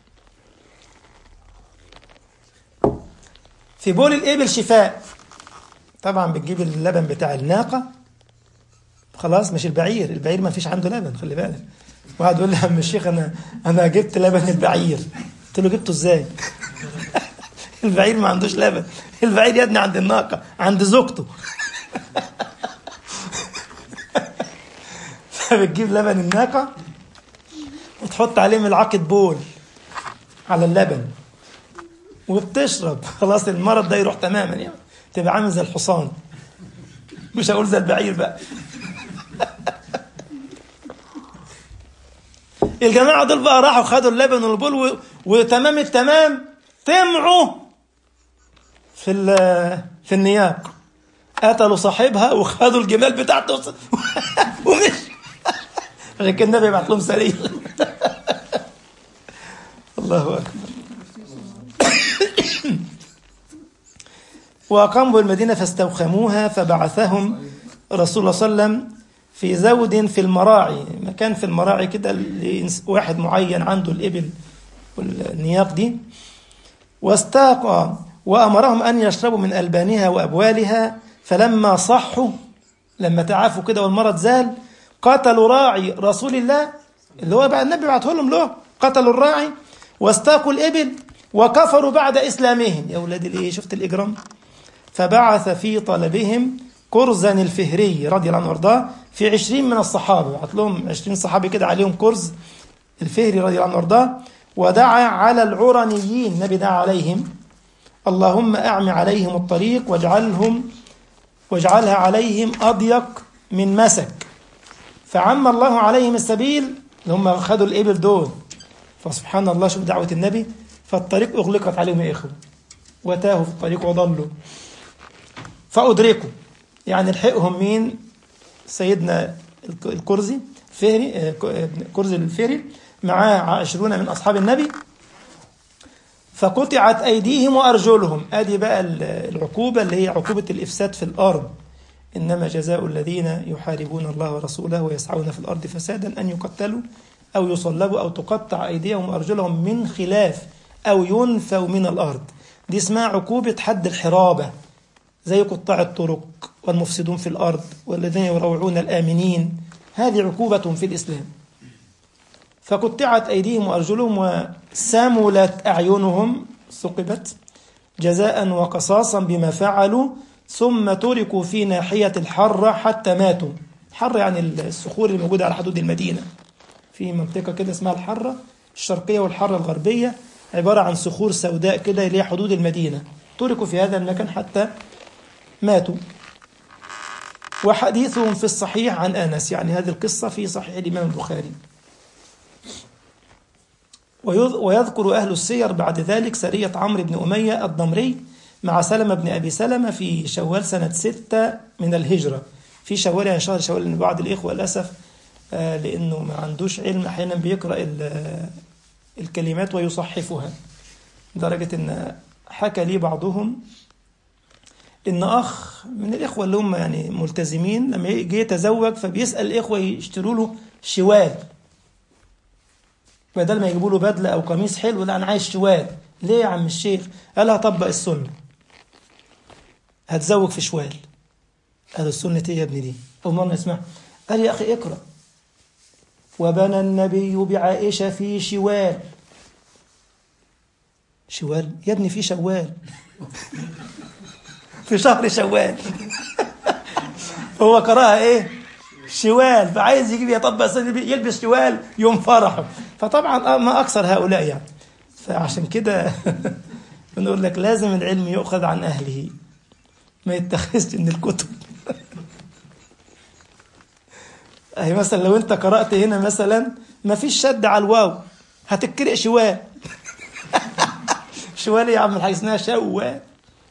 في بول الإبل شفاء. طبعا بتجيب اللبن بتاع الناقة، خلاص، مش البعير. البعير ما فيش عنده لبن، خلي بالك. واحد يقول لي يا عم الشيخ انا جبت لبن البعير. قلت له جبته ازاي؟ البعير ما عندوش لبن. البعير يا ابني عند الناقة، عند زوجته. فبتجيب لبن الناقة وتحط عليه ملعقة بول على اللبن وبتشرب، خلاص المرض ده يروح تماما. يعني تبقى عامل زي الحصان، مش هقول زي البعير بقى. الجماعة دول بقى راحوا خدوا اللبن والبول وتمام التمام طمعوا في النياق، قتلوا صاحبها وخدوا الجمال بتاعته ومش عشان كده النبي يبعت لهم سريع. الله أكبر. وأقاموا بالمدينة فاستوخموها، فبعثهم رسول الله صلى الله عليه وسلم في زود في المراعي، مكان في المراعي كده واحد معين عنده الإبل والنياق دي، واستاقوا وأمرهم أن يشربوا من ألبانها وأبوالها. فلما صحوا، لما تعافوا كده والمرض زال، قتلوا راعي رسول الله اللي هو بقى النبي بعته لهم له، قتلوا الراعي واستاقوا الإبل وكفروا بعد إسلامهم. يا أولاد الإيه، شفت الإجرام. فبعث في طلبهم كرزا الفهري رضي الله عنه وارضاه في 20 من الصحابة، بعت لهم 20 صحابي كده عليهم كرز الفهري رضي الله عنه وارضاه. ودعا على العرنيين، النبي دعا عليهم: اللهم أعم عليهم الطريق واجعلها عليهم أضيق من مسك. فعم الله عليهم السبيل، اللي هم خدوا الإبل دول. فسبحان الله، شوف دعوة النبي. فالطريق أغلقت عليهم يا إخوة، وتاهوا في الطريق وضلوا. فأدركوا، يعني لحقهم مين؟ سيدنا الكرزي الفهري، كرزي الفهري معاه 20 من أصحاب النبي. فقطعت أيديهم وأرجلهم. أدي بقى العقوبة اللي هي عقوبة الإفساد في الأرض. إنما جزاء الذين يحاربون الله ورسوله ويسعون في الأرض فسادا أن يقتلوا أو يصلبوا أو تقطع أيديهم وأرجلهم من خلاف أو ينفوا من الأرض. دي اسمها عقوبة حد الحرابة، زي قطاع الطرق والمفسدون في الأرض والذين يروعون الآمنين. هذه عقوبة في الإسلام. فقطعت أيديهم وأرجلهم وسملت أعينهم، ثقبت جزاء وقصاصا بما فعلوا، ثم تركوا في ناحية الحرة حتى ماتوا. الحرة يعني الصخور اللي موجودة على حدود المدينة، في منطقة كده اسمها الحرة الشرقية والحرة الغربية، عبارة عن صخور سوداء كده اللي هي حدود المدينة. تركوا في هذا المكان حتى ماتوا. وحديثهم في الصحيح عن أنس، يعني هذه القصة في صحيح الإمام البخاري. ويذكر أهل السير بعد ذلك سرية عمرو بن أمية الضمري مع سلمة بن أبي سلمة في شوال سنة 6 من الهجرة. في شوال يعني شهر شوال، لأن بعض الإخوة للأسف لأنه ما عندوش علم أحيانا بيقرأ الكلمات ويصحفها، لدرجة أن حكى لي بعضهم إن أخ من الإخوة اللي هم يعني ملتزمين لما جه يتزوج فبيسأل الإخوة يشتروا له شوال، بدل ما يجيبوا له بدلة أو قميص حلو، لا أنا عايز شوال. ليه يا عم الشيخ؟ قال هطبق السنة، هتزوج في شوال. قال السنة إيه يا ابني دي؟ أول مرة نسمعها. قال يا أخي اقرأ وبنى النبي بعائشة في شوال. شوال يا ابني في شوال في شهر شوال هو قراها ايه؟ شوال، فعايز يجيب يطبق يلبس شوال يوم فرحه. فطبعا ما اكثر هؤلاء يعني. فعشان كده بنقول لك لازم العلم يؤخذ عن اهله، ما يتخذش من الكتب. اهي مثلا لو انت قرأت هنا مثلا ما فيش شد على الواو هتتقرأ شوال شوال يا عم الحاج اسمها شوال.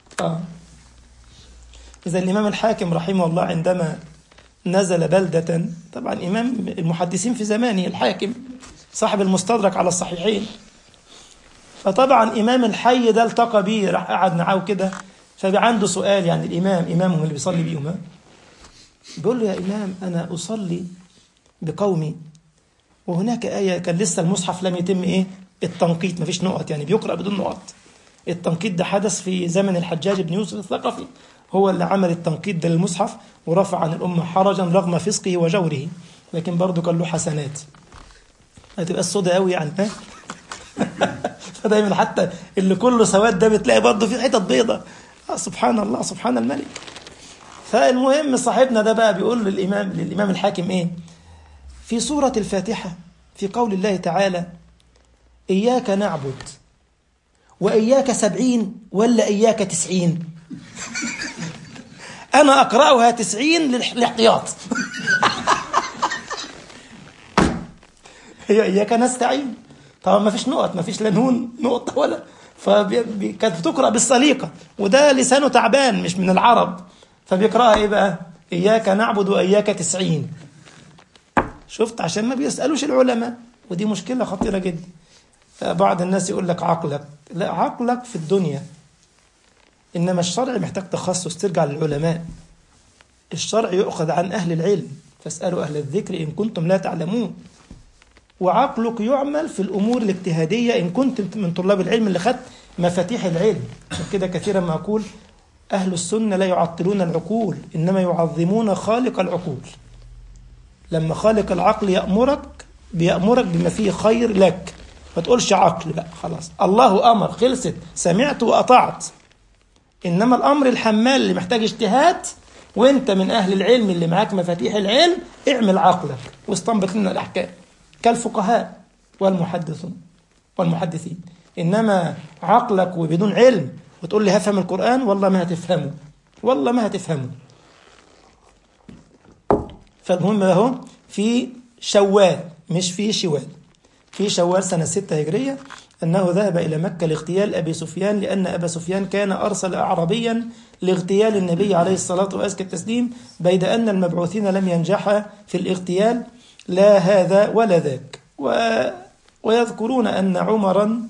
إذا الإمام الحاكم رحمه الله عندما نزل بلدة، طبعا إمام المحدثين في زمانه الحاكم صاحب المستدرك على الصحيحين، فطبعا إمام الحي ده التقى بيه، راح قعد معاه كده، فعنده سؤال يعني الإمام إمامهم اللي بيصلي بيهم، بيقول له يا إمام أنا أصلي بقومي وهناك آية كان لسه المصحف لم يتم إيه التنقيط، مفيش نقط يعني بيقرأ بدون نقط. التنقيط ده حدث في زمن الحجاج بن يوسف الثقفي، هو اللي عمل التنقيط ده للمصحف ورفع عن الأمة حرجا رغم فسقه وجوره، لكن برضه كان له حسنات. هتبقى السوداء قوي يعني فدايما حتى اللي كله سواد ده بتلاقي برضه في حتت بيضة. سبحان الله سبحان الملك. فالمهم صاحبنا ده بقى بيقول للإمام الحاكم إيه؟ في سورة الفاتحة في قول الله تعالى إياك نعبد وإياك 70 ولا إياك 90؟ أنا أقرأها 90 للاحتياط هي إياك نستعين، طبعا ما فيش نقط، ما فيش لا نون نقطة ولا، فكانت بتقرأ بالسليقة، وده لسانه تعبان مش من العرب، فبيقرأها إيه بقى؟ إياك نعبد وإياك 90. شفت؟ عشان ما بيسألوش العلماء، ودي مشكلة خطيرة جدا. بعض الناس يقول لك عقلك، لا عقلك في الدنيا، إنما الشرع محتاج تخصص، ترجع للعلماء. الشرع يؤخذ عن أهل العلم، فاسألوا أهل الذكر إن كنتم لا تعلمون. وعقلك يعمل في الأمور الاجتهادية إن كنت من طلاب العلم اللي خدت مفاتيح العلم. عشان كده كثيرا ما أقول أهل السنة لا يعطلون العقول، إنما يعظمون خالق العقول. لما خالق العقل بيأمرك بما فيه خير لك، ما تقولش عقل، لا خلاص الله أمر خلصت، سمعت وأطعت. إنما الأمر الحمال اللي محتاج اجتهاد، وإنت من أهل العلم اللي معاك مفاتيح العلم، اعمل عقلك واستنبط لنا الأحكام كالفقهاء والمحدثين. إنما عقلك وبدون علم وتقول لي هفهم القرآن، والله ما هتفهمه، والله ما هتفهمه. فالمهم اهو في شوال مش في شوال، في شوال سنة 6 هجرية أنه ذهب إلى مكة لاغتيال أبي سفيان، لأن أبا سفيان كان أرسل أعرابيا لاغتيال النبي عليه الصلاة وأزكى التسليم، بيد أن المبعوثين لم ينجح في الاغتيال لا هذا ولا ذاك. ويذكرون أن عمرا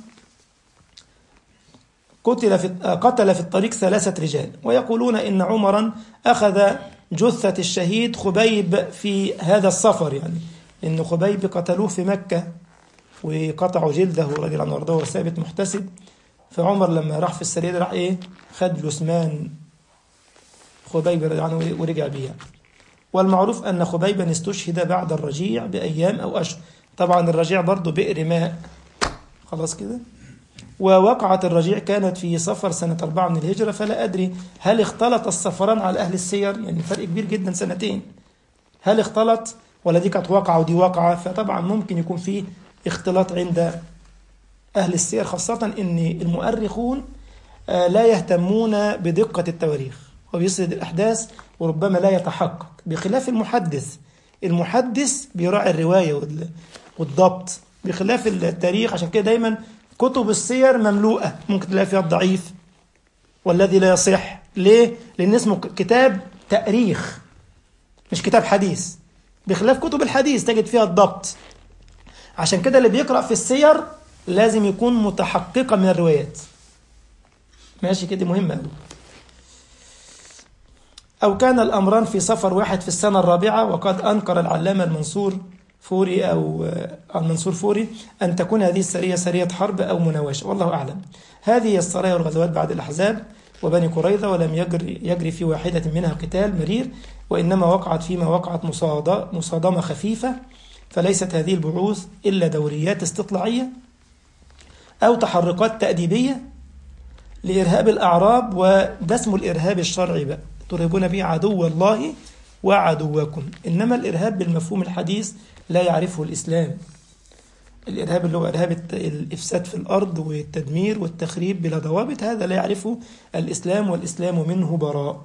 قتل في الطريق 3 رجال، ويقولون إن عمرا أخذ جثة الشهيد خبيب في هذا السفر، يعني لأن خبيب قتلوه في مكة وقطعوا جلده رضي الله عنه وارضاه وثابت محتسب. فعمر لما راح في السرية راح خد جثمان خبيب رضي الله عنه ورجع بيها. والمعروف أن خبيبا استشهد بعد الرجيع بأيام أو أشهر. طبعا الرجيع برضو بئر ماء، خلاص كده. ووقعت الرجيع كانت في صفر سنة 4 من الهجرة، فلا أدري هل اختلط السفران على أهل السير، يعني فرق كبير جدا سنتين، هل اختلط ولا دي كانت واقعة ودي واقعة؟ فطبعا ممكن يكون فيه اختلاط عند أهل السير، خاصة أن المؤرخون لا يهتمون بدقة التواريخ وبيسرد الأحداث وربما لا يتحقق، بخلاف المحدث بيراعي الرواية والضبط بخلاف التاريخ. عشان كده دايما كتب السير مملوءة، ممكن تلاقي فيها الضعيف والذي لا يصح. ليه؟ لأن اسمه كتاب تاريخ مش كتاب حديث، بخلاف كتب الحديث تجد فيها الضبط. عشان كده اللي بيقرأ في السير لازم يكون متحققا من الروايات. ماشي كده، مهمة. أو كان الأمران في سفر واحد في السنة الرابعة، وقد أنكر العلامة المنصور فوري أو المنصور فوري أن تكون هذه السرية سرية حرب أو مناوشة، والله أعلم. هذه السرايا والغزوات بعد الأحزاب وبني قريظة، ولم يجري في واحدة منها قتال مرير، وإنما وقعت فيما وقعت مصادمة خفيفة، فليست هذه البعوث إلا دوريات استطلاعية أو تحركات تأديبية لإرهاب الأعراب، وده اسمه الإرهاب الشرعي بقى، ترهبون به عدو الله وعدوكم. إنما الإرهاب بالمفهوم الحديث لا يعرفه الإسلام. الإرهاب اللي هو إرهاب الإفساد في الأرض والتدمير والتخريب بلا ضوابط، هذا لا يعرفه الإسلام، والإسلام منه براء.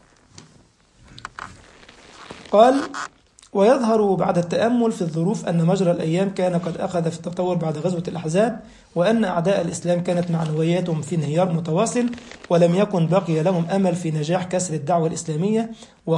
قال: ويظهر بعد التأمل في الظروف أن مجرى الأيام كان قد أخذ في التطور بعد غزوة الأحزاب، وأن أعداء الإسلام كانت معنوياتهم في انهيار متواصل، ولم يكن بقي لهم أمل في نجاح كسر الدعوة الإسلامية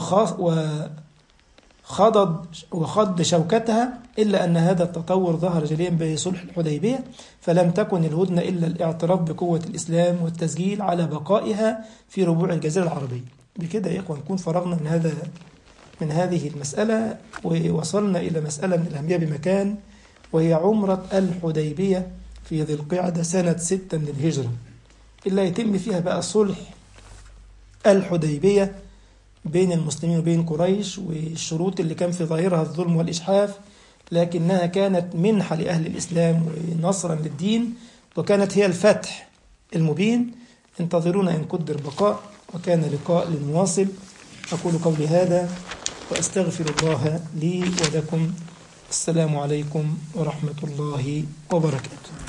وخض شوكتها، إلا أن هذا التطور ظهر جليا بصلح الحديبية، فلم تكن الهدنة إلا الاعتراف بقوة الإسلام والتسجيل على بقائها في ربوع الجزيرة العربية. بكده يا إخوان نكون فرغنا من هذه المسألة، ووصلنا إلى مسألة من الأهمية بمكان، وهي عمرة الحديبية في ذي القعدة سنة 6 من الهجرة، إلا يتم فيها بقى صلح الحديبية بين المسلمين وبين قريش، والشروط اللي كان في ظاهرها الظلم والإجحاف، لكنها كانت منحة لأهل الإسلام ونصرا للدين، وكانت هي الفتح المبين. انتظرونا إن قدر بقاء، وكان لقاء لنواصل. أقول قولي هذا وأستغفر الله لي ولكم. السلام عليكم ورحمة الله وبركاته.